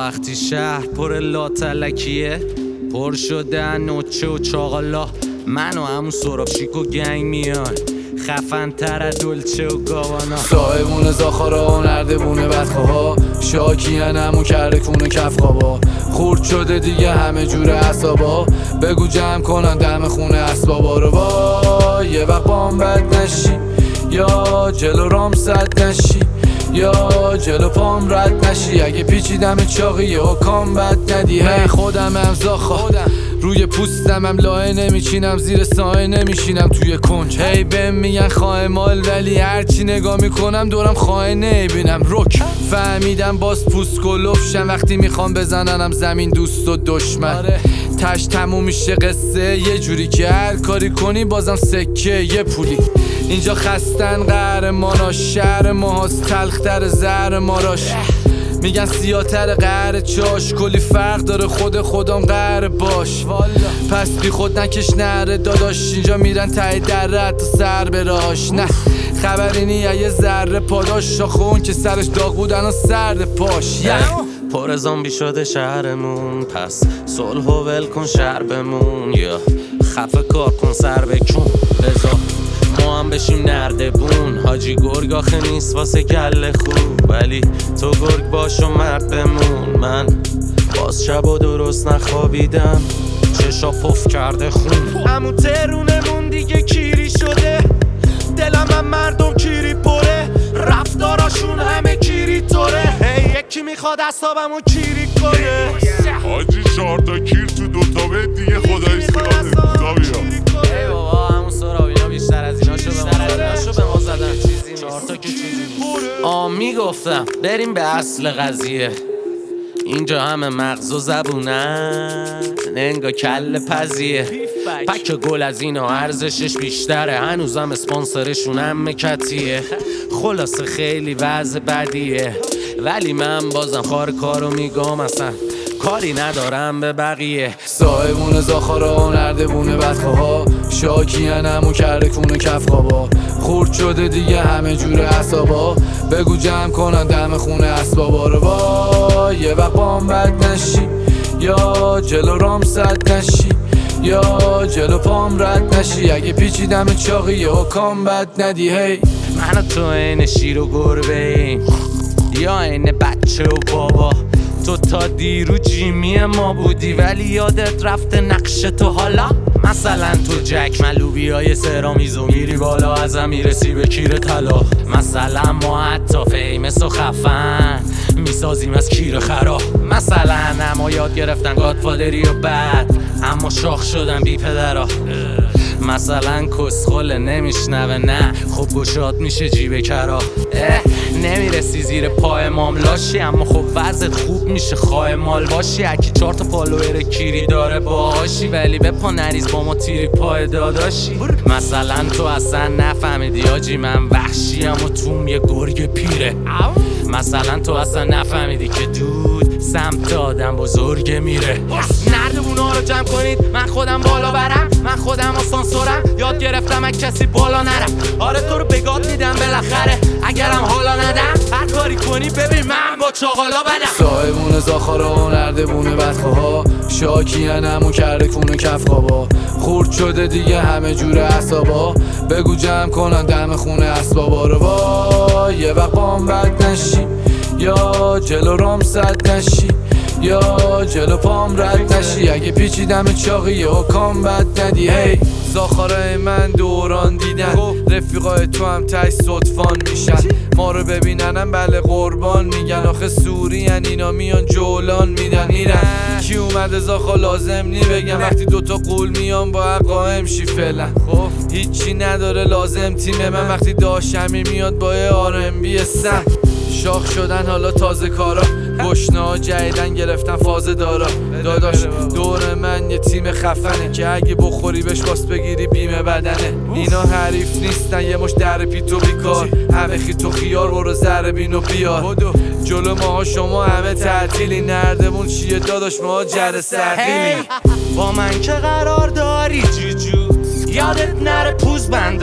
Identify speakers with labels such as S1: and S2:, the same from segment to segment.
S1: وقتی شهر پر لاتلکیه، پر شده نوچه و چاقالا، من و همون سراب شیک و گنگ میان، خفن تر دلچه و گاوانا.
S2: صاحبون زاخارا و نردبونه بدخواه، شاکیان همون کرده کونه کف خوابا، خورد شده دیگه همه جور عصابا، بگو جمع کنن دم خونه اسبابا رو. وای یه وقت بام بد نشی، یا جلو رام صد نشی، یا جلو پام رد نشی، اگه پیچیدم چاقیه و کام بد ندی. هی خودم هم زاخا، روی پوستم هم لایه نمیچینم، زیر سایه نمیشینم توی کنج. هی بهم میگن خواه مال، ولی هرچی نگاه میکنم دورم خواه نمیبینم. رک فهمیدم باز پوست کلوفشم، وقتی میخوام بزننم زمین دوست و دشمن. تش تموم میشه قصه یه جوری که هر کاری کنی بازم سکه یه پولی. اینجا خستن قهرماناش، شهر ماهاست تلختر زهر ماراش، میگن سیاتر قهر چاش، کلی فرق داره خود خودم قهر باش. پس بی خود نکش نره داداش، اینجا میرن ته در تا سر براش. نه خبری نیه یه ذره پاداش، شاخون که سرش داغ بودن و سرد پاش.
S1: پر زامبی شده شهرمون، پس صلح و ول کن شهر بمون، یا خفه کار کن سر بکن بذار ما هم بشیم نردبون. حاجی گرگ آخه نیست واسه گله خوب، ولی تو گرگ باش و مرد بمون. من باز شب و درست نخوابیدم، چشا پف کرده خون. همون ترونمون دیگه کیری شده، دلم هم مردم کیری پره، رفتاراشون همه کیری طوره. هی یکی میخواد اصابمو کیری کنه.
S3: حاجی 4 تا کیر تو 2 تا بید دیگه خدایی سراده کتابیا.
S1: ای بابا همون سراب اینا بیشتر از ایناشو به ما زدن. 4 تا که چیزی میگفتم بریم به اصل قضیه. اینجا همه مغز و زبونن، انگا کل پزیه. پک گل از اینا ارزشش بیشتره، هنوزم اسپانسرشون هم مکتیه. خلاصه خیلی وضع بدیه، ولی من بازم خار کارو میگم، اصلا کاری ندارم به بقیه.
S2: صاحبون زاخارا و نردبونه بدخواه، شاکیان همون کرده کونه کف خوابا، خورد شده دیگه همه جور عصابا، بگو جمع کنن دم خونه اسبابا رو. وای یه وقت بام بد نشی، یا جلو رام صد نشی، یا جلو پام رد نشی، اگه پیچیدم چاقیه و کام بد ندی. هی
S1: من و تو این شیر و گربه ایم، یا این بچه و بابا. تو تا دیرو جیمی ما بودی، ولی یادت رفته نقش تو حالا. مثلا تو جک ملوبی های سرامیزو میری بالا، ازم میرسی به کیر طلا. مثلا ما حتی فیمس و خفن میسازیم از کیر خرا. مثلا اما یاد گرفتن گادفادری و بعد اما شاخ شدن بی پدرا. مثلا کسخل نمیشنوه، نه خب گشاد میشه جیب کرا. نمیرسی زیر پای ماملاشی، اما خب وضعت خوب میشه خواه مال باشی. اکی 4 تا فالوور کیری داره باهاشی، ولی به پا نریز با ما تیری پای داداشی. مثلا تو اصلا نفهمیدی آجی من وحشیم و توم یه گرگ پیره. مثلا تو اصلا نفهمیدی که دود سمت آدم بزرگ میره. نردبونا رو جمع کنید، من خودم بالا برم، من خودم آسانسورم، یاد گرفتم از کسی بالا نرم. آره تو رو بگاد میدم بالاخره، اگرم حالا ندم هر کاری کنی ببین من با چاقالا بدم.
S2: صاحبون زاخارا و نردبونه بدخواه، شاکیان همون کرده کونه کف خوابا، خورد شده دیگه همه جور عصابا، بگو جمع کنن دم خونه اسبابا رو. وای یه وقت بام بد نشی، یا جلو رام صد نشی، یا جلو پام رد نشی، اگه پیچیدم چاقیه و کام بد ندی. هی زاخارای من دوران دیدن، رفیقای تو هم تای صدفان میشن، ما رو ببیننم بله قربان میگن. آخه سوری ان اینا میان جولان میدن میرن. کی اومده زاخا لازم نی بگم، وقتی 2 تا قول میان با قائم شی فعلا. خب هیچی نداره لازم تیم من، وقتی داشمی میاد با R&B سن. شاخ شدن حالا تازه کارا، گشنا جدیدن گرفتن فاز دارا. داداش دور من یه تیم خفنه که اگه بخوری بهش باس بگیری بیمه بدنه. اینا حریف نیستن یه مش در پیتو بیکار، همه خیت و خیار برو ذره بین و بیار. جلو ماها شما همه تعطیلی، نردمون چیه داداش ما جر سردیلی.
S1: با من که قرار داری جوجو، یادت نره پوز بندو،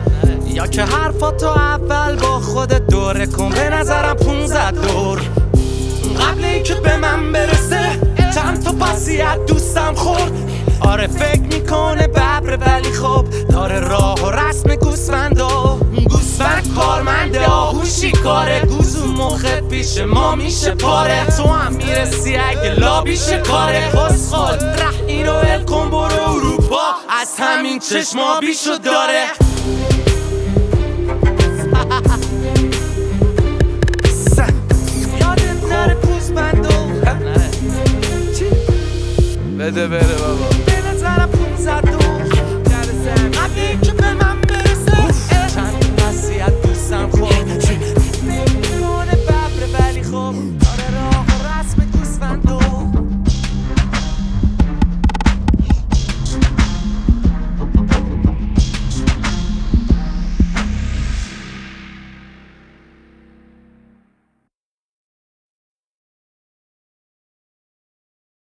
S1: یا که حرفاتو اول با خودت دوره کن، به نظرم 15 دور. قبل ای که به من برسه چند تا پسی از دوستم خورد. آره فکر میکنه ببره ولی خب داره راه و رسم گوسفندا. گوسفند کارمنده آهوشی کاره، گوزو مخت پیش ما میشه پاره. تو هم میرسی اگه لابیشه کاره. خسخال ره اینو ول کن برو اروپا، از همین چشما بیشو داره. یادت نره گوسفندو
S2: بده بره بابا.